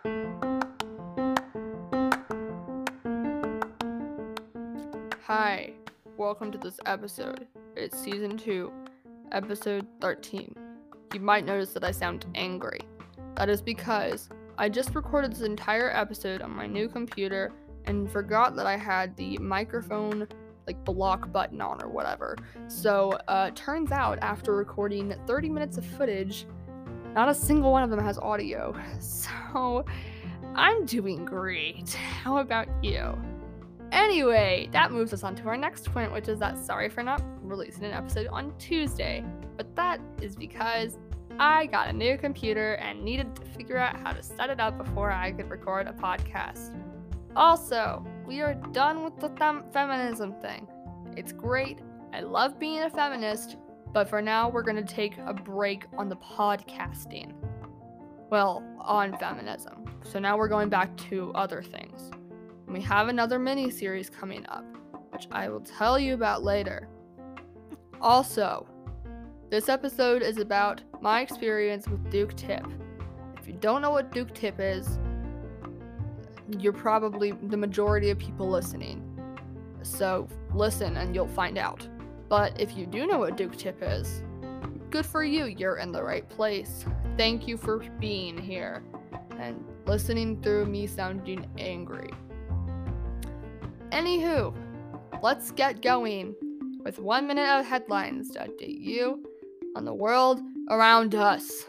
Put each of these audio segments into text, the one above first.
Hi, welcome to this episode. It's season 2, episode 13. You might notice that I sound angry. That is because I just recorded this entire episode on my new computer and forgot that I had the microphone block button on or whatever. So, turns out after recording 30 minutes of footage, not a single one of them has audio. So, I'm doing great. How about you? Anyway, that moves us on to our next point, which is that sorry for not releasing an episode on Tuesday. But that is because I got a new computer and needed to figure out how to set it up before I could record a podcast. Also, we are done with the feminism thing. It's great. I love being a feminist, but for now we're going to take a break on the podcasting. Well, on feminism. So now we're going back to other things. We have another mini-series coming up, which I will tell you about later. Also, this episode is about my experience with Duke Tip. If you don't know what Duke Tip is, you're probably the majority of people listening. So listen and you'll find out. But if you do know what Duke Tip is, good for you, you're in the right place. Thank you for being here and listening through me sounding angry. Anywho, let's get going with 1 minute of headlines to update you on the world around us.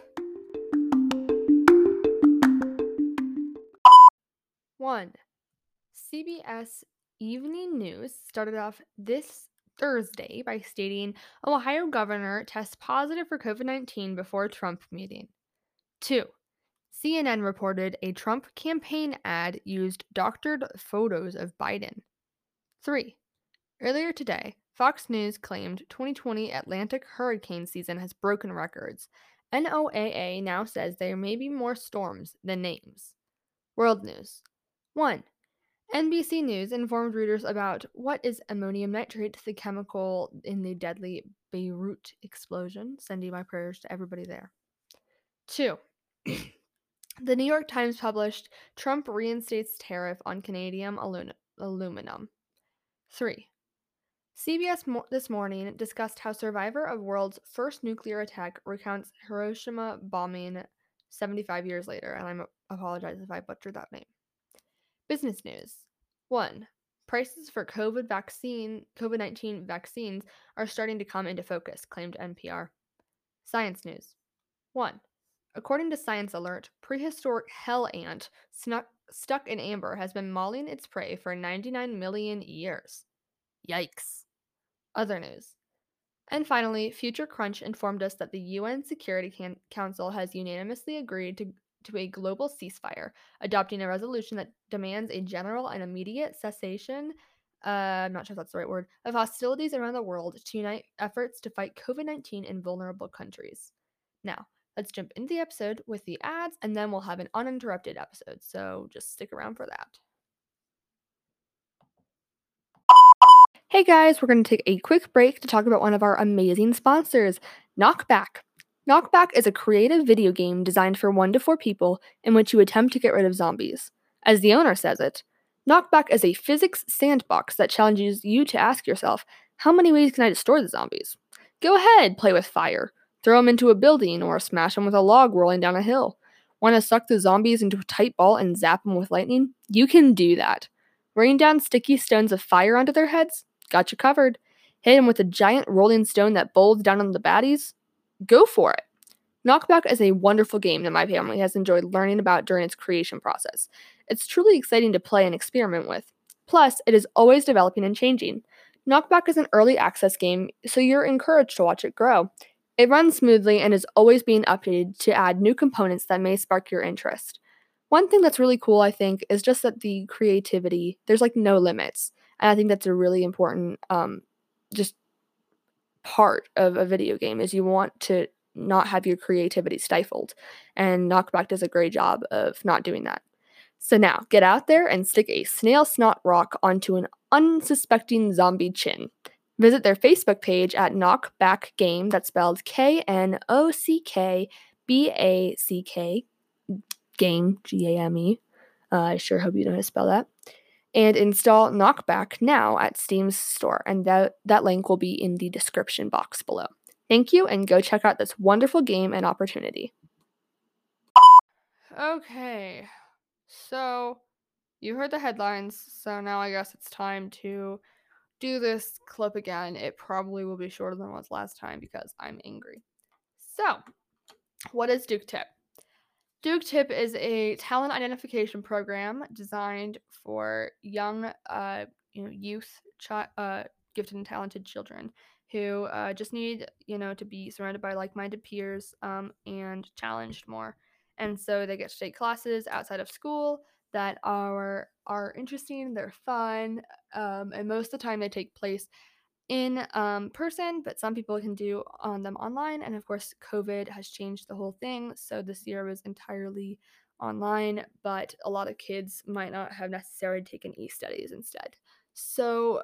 1. CBS Evening News started off this Thursday by stating Ohio governor tests positive for COVID-19 before Trump meeting. 2. CNN reported a Trump campaign ad used doctored photos of Biden. 3. Earlier today, Fox News claimed 2020 Atlantic hurricane season has broken records. NOAA now says there may be more storms than names. World News. 1. NBC News informed readers about what is ammonium nitrate, the chemical in the deadly Beirut explosion. Sending my prayers to everybody there. 2. The New York Times published Trump reinstates tariff on Canadian aluminum. 3. CBS this morning discussed how survivor of world's first nuclear attack recounts Hiroshima bombing 75 years later, and I apologize if I butchered that name. Business news. 1. Prices for COVID-19 vaccines are starting to come into focus, claimed NPR. Science news. 1. According to Science Alert, prehistoric hell ant stuck in amber has been mauling its prey for 99 million years. Yikes. Other news. And finally, Future Crunch informed us that the UN Security Council has unanimously agreed to a global ceasefire, adopting a resolution that demands a general and immediate cessation, I'm not sure if that's the right word, of hostilities around the world to unite efforts to fight COVID-19 in vulnerable countries. Now, let's jump into the episode with the ads, and then we'll have an uninterrupted episode, so just stick around for that. Hey guys, we're going to take a quick break to talk about one of our amazing sponsors, Knockback. Knockback is a creative video game designed for 1 to 4 people in which you attempt to get rid of zombies. As the owner says it, Knockback is a physics sandbox that challenges you to ask yourself, how many ways can I destroy the zombies? Go ahead, play with fire. Throw them into a building or smash them with a log rolling down a hill. Want to suck the zombies into a tight ball and zap them with lightning? You can do that. Rain down sticky stones of fire onto their heads? Got you covered. Hit him with a giant rolling stone that bowls down on the baddies? Go for it. Knockback is a wonderful game that my family has enjoyed learning about during its creation process. It's truly exciting to play and experiment with. Plus, it is always developing and changing. Knockback is an early access game, so you're encouraged to watch it grow. It runs smoothly and is always being updated to add new components that may spark your interest. One thing that's really cool, I think, is just that the creativity, there's no limits. And I think that's a really important just part of a video game is you want to not have your creativity stifled. And Knockback does a great job of not doing that. So now, get out there and stick a snail snot rock onto an unsuspecting zombie chin. Visit their Facebook page at Knockback Game, that's spelled KNOCKBACK, Game, Game. I sure hope you know how to spell that. And install Knockback now at Steam's store, and that link will be in the description box below. Thank you, and go check out this wonderful game and opportunity. Okay, so you heard the headlines, so now I guess it's time to do this clip again. It probably will be shorter than it was last time because I'm angry. So, what is Duke Tip? Duke Tip is a talent identification program designed for young, youth, gifted and talented children who just need, to be surrounded by like-minded peers and challenged more. And so they get to take classes outside of school that are interesting, they're fun, and most of the time they take place in person, but some people can do on them online. And of course, COVID has changed the whole thing. So this year was entirely online, but a lot of kids might not have necessarily taken e-studies instead. So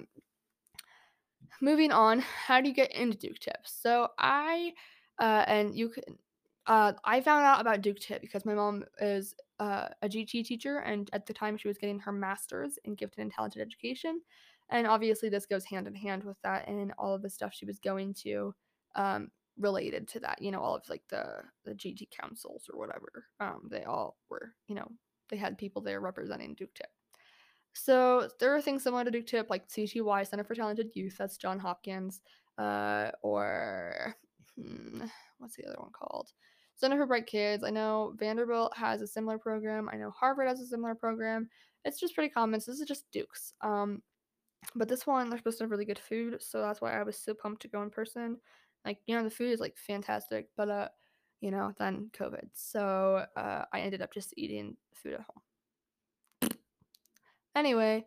moving on, how do you get into Duke Tip? So and you can, I found out about Duke Tip because my mom is a GT teacher, and at the time she was getting her master's in gifted and talented education, and obviously this goes hand in hand with that and all of the stuff she was going to, related to that. All of like the GT councils or whatever. They all were, they had people there representing Duke Tip. So there are things similar to Duke Tip, like CTY, Center for Talented Youth. That's John Hopkins. Or what's the other one called? Center for Bright Kids. I know Vanderbilt has a similar program. I know Harvard has a similar program. It's just pretty common. So this is just Duke's. But this one, they're supposed to have really good food, so that's why I was so pumped to go in person. Like, the food is like fantastic, but then COVID. So I ended up just eating food at home. Anyway,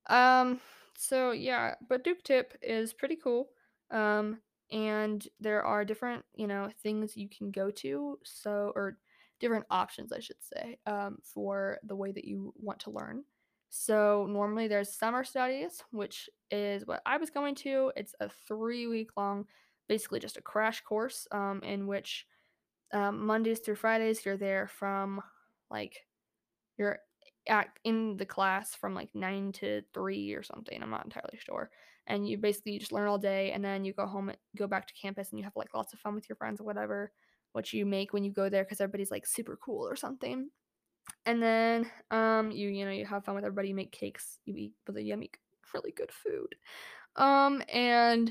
so yeah, but Duke Tip is pretty cool. Um, and there are different, things you can go to, or different options, I should say, for the way that you want to learn. So normally there's summer studies, which is what I was going to. It's a 3 week long, basically just a crash course, in which Mondays through Fridays you're there from like you're in the class from like 9 to 3 or something. I'm not entirely sure. And you basically just learn all day and then you go home, go back to campus, and you have like lots of fun with your friends or whatever, what you make when you go there because everybody's like super cool or something. And then you have fun with everybody, you make cakes, you eat really yummy, really good food. And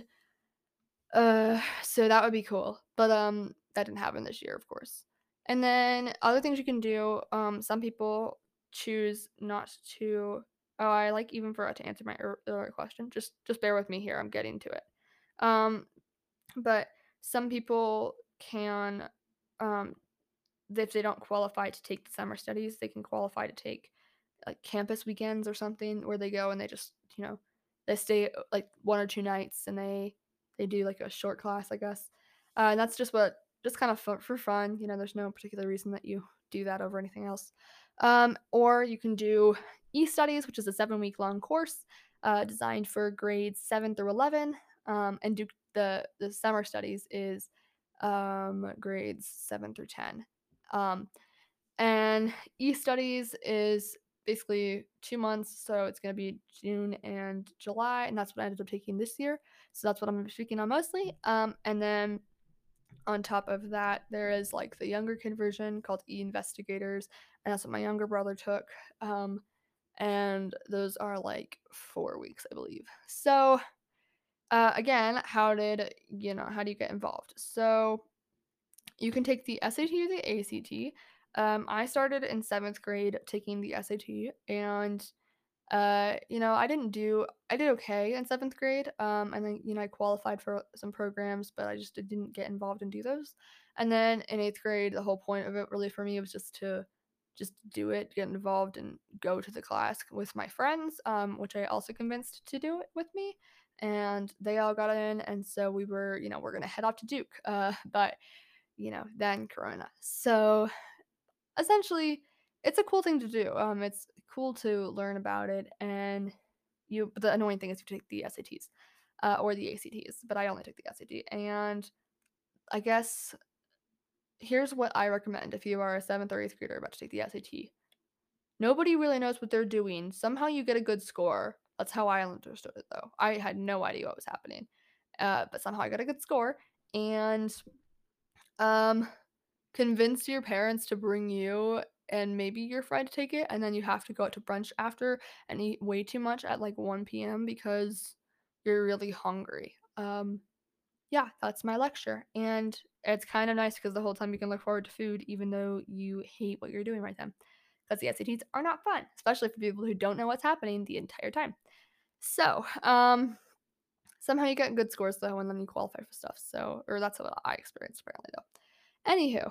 so that would be cool. But that didn't happen this year, of course. And then other things you can do, some people choose not to. Oh, I like even forgot to answer my earlier question. Just bear with me here. I'm getting to it. Um, but some people can, um, if they don't qualify to take the summer studies, they can qualify to take like campus weekends or something where they go and they just, they stay like 1 or 2 nights and they do like a short class, I guess. And that's just kind of for fun. There's no particular reason that you do that over anything else. Or you can do e-studies, which is a 7 week long course designed for grades 7 through 11. And do the summer studies is grades 7 through 10. Um, and e-studies is basically 2 months, so it's going to be June and July, and that's what I ended up taking this year. So that's what I'm speaking on mostly. And then on top of that, there is like the younger kid version called e-investigators, and that's what my younger brother took. And those are like 4 weeks, I believe. So again, how do you get involved? So you can take the SAT or the ACT. I started in 7th grade taking the SAT, and I did okay in 7th grade. And then I qualified for some programs, but I just didn't get involved and do those. And then in 8th grade, the whole point of it really for me was just do it, get involved, and go to the class with my friends, which I also convinced to do it with me. And they all got in, and so we're gonna head off to Duke. But then Corona. So essentially, it's a cool thing to do. It's cool to learn about it, and but the annoying thing is you take the SATs or the ACTs, but I only took the SAT, and I guess Here's what I recommend if you are a 7th or 8th grader about to take the SAT. Nobody really knows what they're doing. Somehow you get a good score. That's how I understood it, though. I had no idea what was happening, but somehow I got a good score, and um, convince your parents to bring you and maybe your friend to take it, and then you have to go out to brunch after and eat way too much at like 1 p.m. because you're really hungry. Yeah, that's my lecture, and it's kind of nice because the whole time you can look forward to food, even though you hate what you're doing right then. Because the SATs are not fun, especially for people who don't know what's happening the entire time. So, somehow you get good scores though, and then you qualify for stuff. So, or that's what I experienced apparently though. Anywho,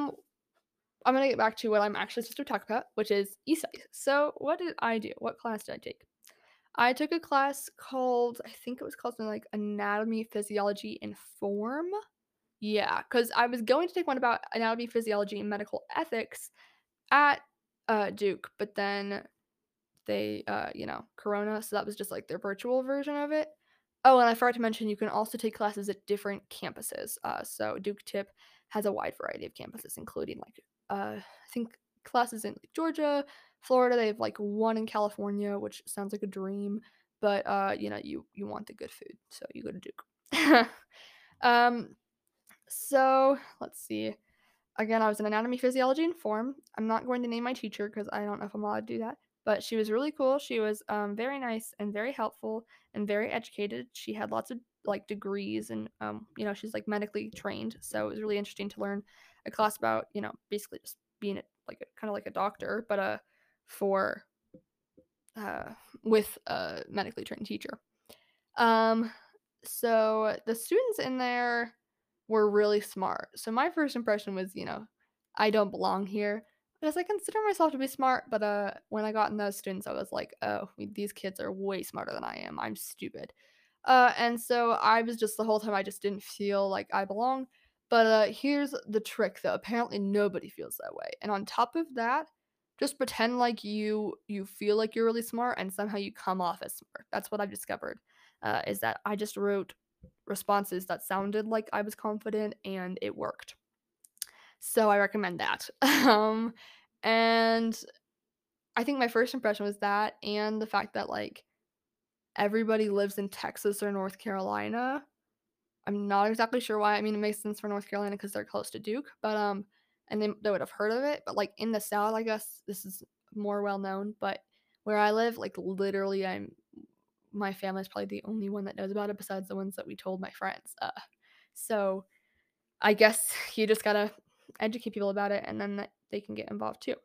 I'm gonna get back to what I'm actually supposed to talk about, which is e-studies. So, what did I do? What class did I take? I took a class called, I think it was called something like Anatomy, Physiology, and Form. Yeah, because I was going to take one about anatomy, physiology, and medical ethics at Duke, but then they, Corona, so that was just like their virtual version of it. Oh, and I forgot to mention you can also take classes at different campuses. So Duke Tip has a wide variety of campuses, including like I think classes in like Georgia, Florida. They have like one in California, which sounds like a dream, but you want the good food, so you go to Duke. um, so let's see. Again, I was in anatomy, physiology, and form. I'm not going to name my teacher because I don't know if I'm allowed to do that. But she was really cool. She was very nice and very helpful and very educated. She had lots of like degrees and she's like medically trained. So it was really interesting to learn a class about basically just being like kind of like a doctor, but for uh, with a medically trained teacher. Um, so the students in there were really smart. So my first impression was, I don't belong here because I consider myself to be smart, but when I got in those students, I was like, oh, these kids are way smarter than I am. I'm stupid. And so I was just the whole time I just didn't feel like I belong. But here's the trick though. Apparently nobody feels that way. And on top of that, just pretend like you feel like you're really smart and somehow you come off as smart. That's what I've discovered. Is that I just wrote responses that sounded like I was confident and it worked. So I recommend that. And I think my first impression was that and the fact that like everybody lives in Texas or North Carolina. I'm not exactly sure why. I mean, it makes sense for North Carolina because they're close to Duke, but and they would have heard of it. But like in the South, I guess this is more well known. But where I live, like literally, my family's probably the only one that knows about it besides the ones that we told my friends. So I guess you just gotta educate people about it, and then they can get involved too.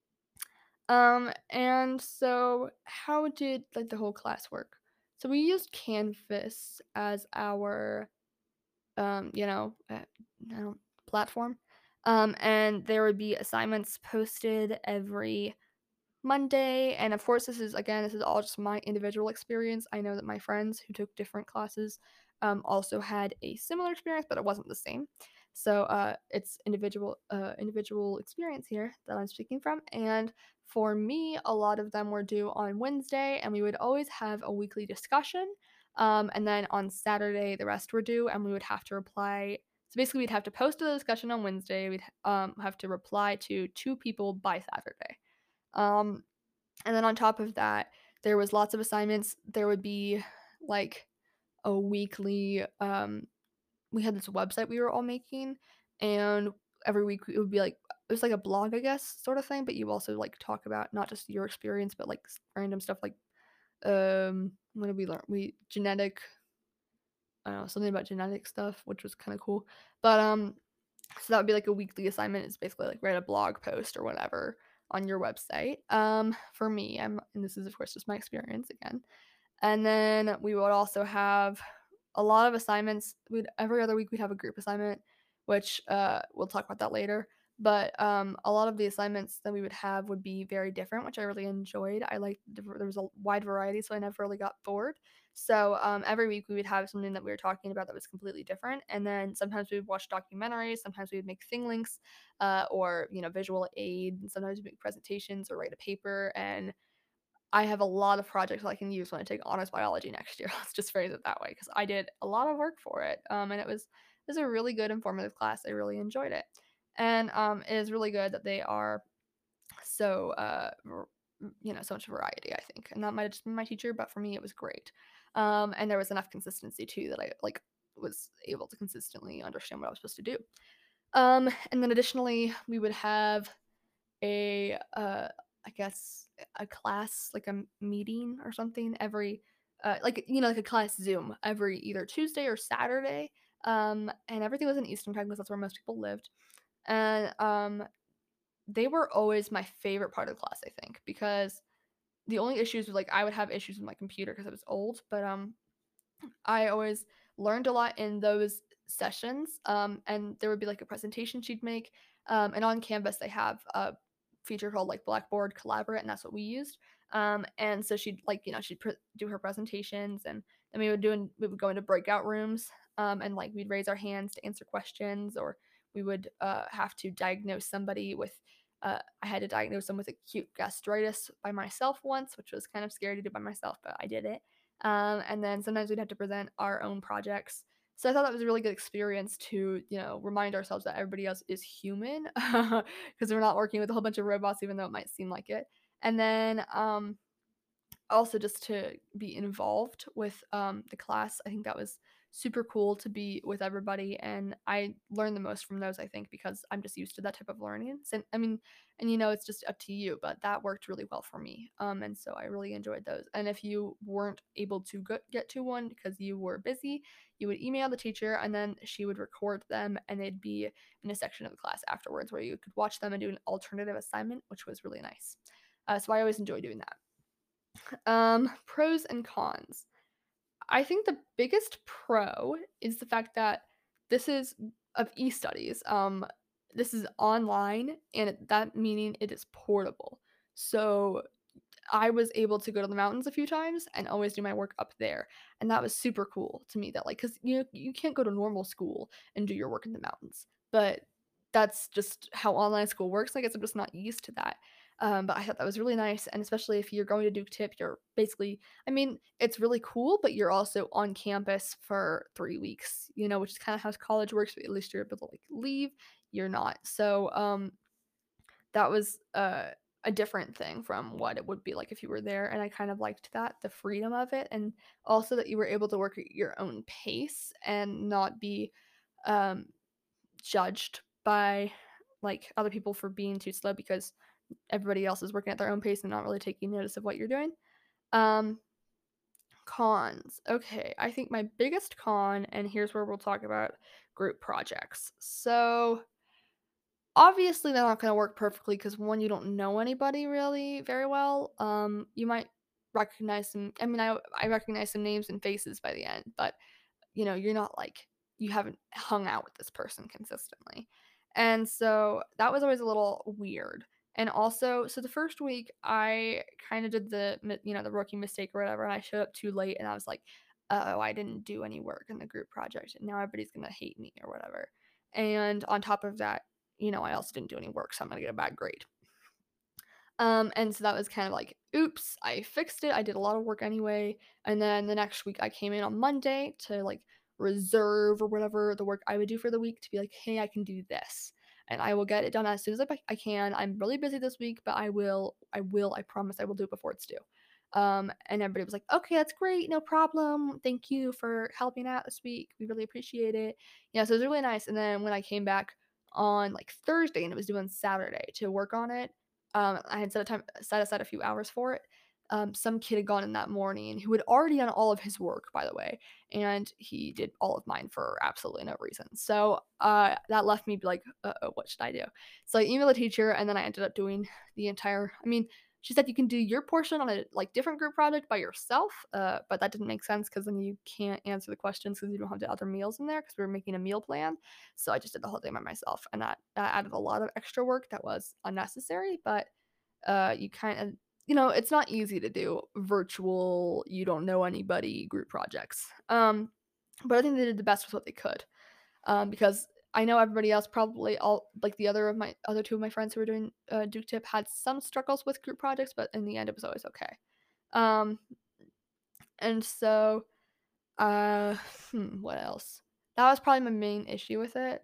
And so how did like the whole class work? So we used Canvas as our I don't platform. And there would be assignments posted every Monday. And of course, this is all just my individual experience. I know that my friends who took different classes also had a similar experience, but it wasn't the same. So it's individual experience here that I'm speaking from. And for me, a lot of them were due on Wednesday, and we would always have a weekly discussion. And then on Saturday, the rest were due, and we would have to reply. So basically, we'd have to post the discussion on Wednesday. We'd have to reply to two people by Saturday. Um, and then on top of that, there was lots of assignments. There would be like a weekly we had this website we were all making, and every week it would be like it was like a blog, I guess, sort of thing, but you also like talk about not just your experience but like random stuff like what did we learn? We genetic I don't know, something about genetic stuff, which was kind of cool. But so that would be like a weekly assignment. It's basically like write a blog post or whatever on your website. For me, and this is of course just my experience again. And then we would also have a lot of assignments. We'd every other week we'd have a group assignment, which we'll talk about that later. But a lot of the assignments that we would have would be very different, which I really enjoyed. I liked there was a wide variety, so I never really got bored. So every week we would have something that we were talking about that was completely different, and then sometimes we would watch documentaries, sometimes we would make thing links, or visual aid, and sometimes we make presentations or write a paper. And I have a lot of projects I can use when I take honors biology next year. Let's just phrase it that way because I did a lot of work for it, and it was a really good informative class. I really enjoyed it. And it is really good that they are so so much variety, I think. And that might have just been my teacher, but for me it was great. And there was enough consistency too that I like was able to consistently understand what I was supposed to do. And then additionally, we would have a I guess a class, like a meeting or something every like a class Zoom every either Tuesday or Saturday. And everything was in Eastern time because that's where most people lived. And they were always my favorite part of the class, I think, because the only issues was like I would have issues with my computer because it was old, but I always learned a lot in those sessions. And there would be like a presentation she'd make. And on Canvas, they have a feature called like Blackboard Collaborate, and that's what we used. And so she'd do her presentations, and then we would go into breakout rooms, and like we'd raise our hands to answer questions, or we would have to diagnose somebody with. I had to diagnose them with acute gastritis by myself once, which was kind of scary to do by myself, but I did it. And then sometimes we'd have to present our own projects. So I thought that was a really good experience to, remind ourselves that everybody else is human because we're not working with a whole bunch of robots, even though it might seem like it. And then also just to be involved with the class. I think that was super cool to be with everybody, and I learned the most from those. I think because I'm just used to that type of learning. So, I mean, and it's just up to you, but that worked really well for me. And so I really enjoyed those. And if you weren't able to get to one because you were busy, you would email the teacher, and then she would record them, and they'd be in a section of the class afterwards where you could watch them and do an alternative assignment, which was really nice. So I always enjoy doing that. Pros and cons. I think the biggest pro is the fact that this is of e-studies. This is online, and that meaning it is portable. So I was able to go to the mountains a few times and always do my work up there, and that was super cool to me. That like, cause you can't go to normal school and do your work in the mountains, but that's just how online school works. I guess I'm just not used to that. But I thought that was really nice, and especially if you're going to Duke Tip, you're basically, I mean, it's really cool, but you're also on campus for 3 weeks, which is kind of how college works. But at least you're able to like leave. You're not. So that was a different thing from what it would be like if you were there, and I kind of liked that, the freedom of it, and also that you were able to work at your own pace and not be um, judged by like other people for being too slow because everybody else is working at their own pace and not really taking notice of what you're doing. Um, Cons. Okay, I think my biggest con, and here's where we'll talk about group projects. So obviously, they're not gonna work perfectly because 1, you don't know anybody really very well. You might recognize some, I mean, I recognize some names and faces by the end, but, you're not like you haven't hung out with this person consistently. And so that was always a little weird. And also, so the first week, I kinda did the rookie mistake or whatever, and I showed up too late, and I was like, "Oh, I didn't do any work in the group project, and now everybody's gonna hate me," or whatever. And on top of that, I also didn't do any work, so I'm gonna get a bad grade. And so that was kind of like, oops, I fixed it. I did a lot of work anyway. And then the next week I came in on Monday to like reserve or whatever the work I would do for the week to be like, hey, I can do this. And I will get it done as soon as I can. I'm really busy this week, but I promise I will do it before it's due. And everybody was like, okay, that's great. No problem. Thank you for helping out this week. We really appreciate it. Yeah, so it was really nice. And then when I came back on like Thursday and it was due on Saturday to work on it, I had set aside a few hours for it. Some kid had gone in that morning who had already done all of his work, by the way, and he did all of mine for absolutely no reason. So that left me like, oh, what should I do? So I emailed the teacher, and then I ended up doing the entire. I mean, she said you can do your portion on a like different group project by yourself, but that didn't make sense because then you can't answer the questions because you don't have the other meals in there because we were making a meal plan. So I just did the whole thing by myself, and that added a lot of extra work that was unnecessary. But you kind of, it's not easy to do virtual, you don't know anybody group projects. But I think they did the best with what they could. Because I know everybody else probably all like the other two of my friends who were doing Duke Tip had some struggles with group projects, but in the end it was always okay. Um, and so uh, what else? That was probably my main issue with it.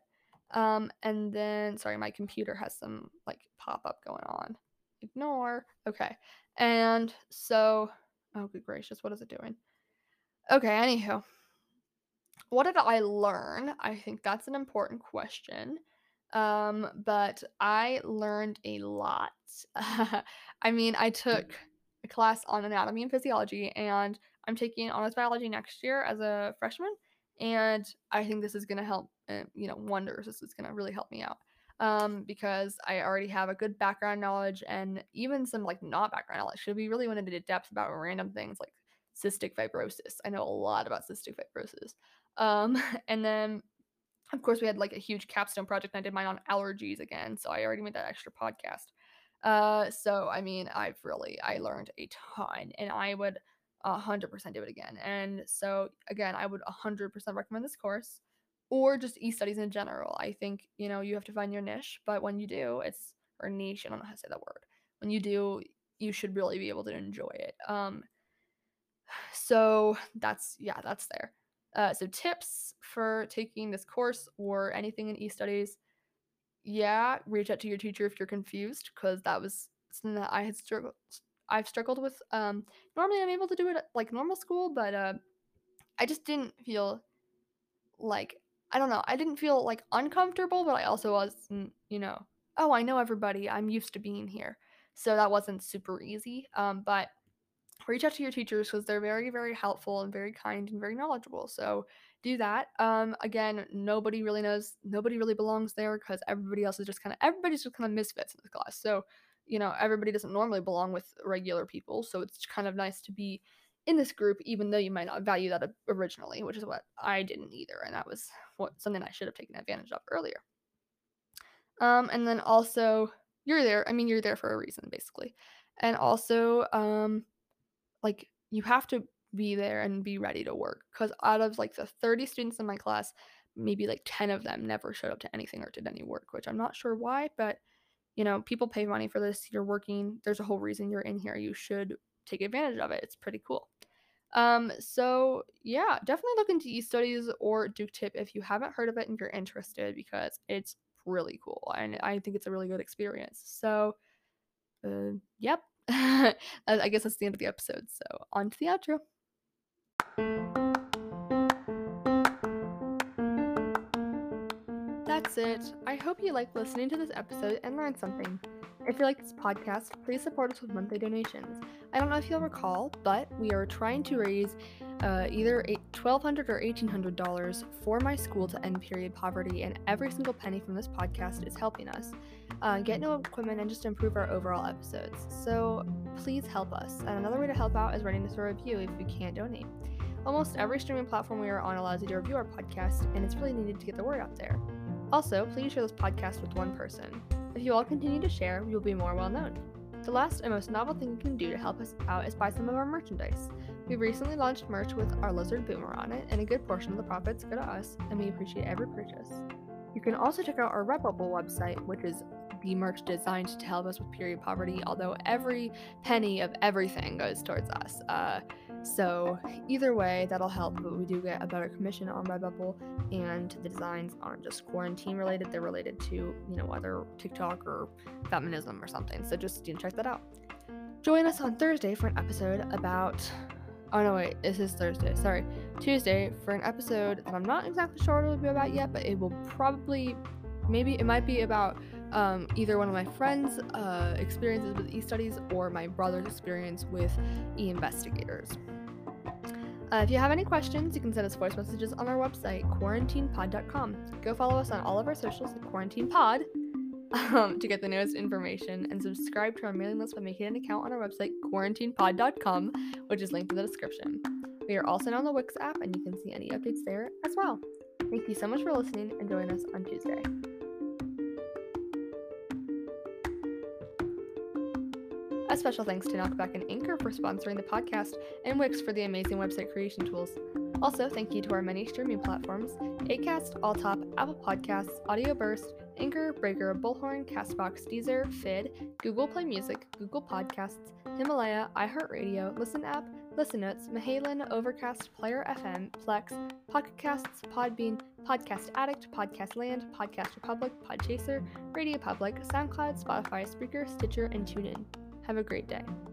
And then, sorry, my computer has some like pop up going on. Ignore. Okay. And so, oh, good gracious, what is it doing? Okay, anywho, what did I learn? I think that's an important question. But I learned a lot. I mean, I took a class on anatomy and physiology, and I'm taking honors biology next year as a freshman. And I think this is going to help, wonders. This is going to really help me out. Because I already have a good background knowledge and even some like not background knowledge. Should we really went into depth about random things like cystic fibrosis? I know a lot about cystic fibrosis. And then of course we had like a huge capstone project. And I did mine on allergies again, so I already made that extra podcast. So I mean, I learned a ton, and I would 100% do it again. And so again, I would 100% recommend this course, or just e-studies in general. I think you have to find your niche, but when you do, it's or niche. I don't know how to say that word. When you do, you should really be able to enjoy it. So that's there. So tips for taking this course or anything in e-studies. Yeah, reach out to your teacher if you're confused, because that was something that I've struggled with. Normally I'm able to do it at like normal school, but I just didn't feel like, I don't know, I didn't feel like uncomfortable, but I also wasn't, oh, I know everybody. I'm used to being here. So that wasn't super easy. But reach out to your teachers because they're very, very helpful and very kind and very knowledgeable. So do that. Again, nobody really belongs there because everybody's just kind of misfits in this class. So, everybody doesn't normally belong with regular people. So it's kind of nice to be in this group, even though you might not value that originally, which is what I didn't either. And that was something I should have taken advantage of earlier. And then also, you're there. I mean, you're there for a reason, basically. And also, like, you have to be there and be ready to work, because out of like the 30 students in my class, maybe like 10 of them never showed up to anything or did any work, which I'm not sure why. But people pay money for this. You're working. There's a whole reason you're in here. You should take advantage of it. It's pretty cool. So yeah, definitely look into e-studies or Duke Tip if you haven't heard of it and you're interested, because it's really cool and I think it's a really good experience. So yep. I guess that's the end of the episode. So on to the outro. That's it. I hope you liked listening to this episode and learned something. If you like this podcast, please support us with monthly donations. I don't know if you'll recall, but we are trying to raise either $1,200 or $1,800 for my school to end period poverty, and every single penny from this podcast is helping us get new equipment and just improve our overall episodes. So please help us. And another way to help out is writing us a review if you can't donate. Almost every streaming platform we are on allows you to review our podcast, and it's really needed to get the word out there. Also, please share this podcast with one person. If you all continue to share, we will be more well known. The last and most novel thing you can do to help us out is buy some of our merchandise. We recently launched merch with our lizard boomer on it, and a good portion of the profits go to us, and we appreciate every purchase. You can also check out our Redbubble website, which is the merch designed to help us with period poverty, although every penny of everything goes towards us. So either way, that'll help, but we do get a better commission on Redbubble, and the designs aren't just quarantine related, they're related to, either TikTok or feminism or something. So just check that out. Join us on Thursday for an episode about this is Thursday. Sorry. Tuesday for an episode that I'm not exactly sure what it will be about yet, but it will probably, maybe it might be about either one of my friends' experiences with e-studies or my brother's experience with e-investigators. If you have any questions, you can send us voice messages on our website, quarantinepod.com. Go follow us on all of our socials at quarantinepod to get the newest information, and subscribe to our mailing list by making an account on our website, quarantinepod.com, which is linked in the description. We are also now on the Wix app, and you can see any updates there as well. Thank you so much for listening, and join us on Tuesday. A special thanks to Knockback and Anchor for sponsoring the podcast, and Wix for the amazing website creation tools. Also, thank you to our many streaming platforms, Acast, Alltop, Apple Podcasts, Audioburst, Anchor, Breaker, Bullhorn, Castbox, Deezer, Fid, Google Play Music, Google Podcasts, Himalaya, iHeartRadio, Listen App, Listen Notes, Mahalan, Overcast, Player FM, Plex, Pocket Casts, Podbean, Podcast Addict, Podcast Land, Podcast Republic, Podchaser, Radio Public, SoundCloud, Spotify, Spreaker, Stitcher, and TuneIn. Have a great day.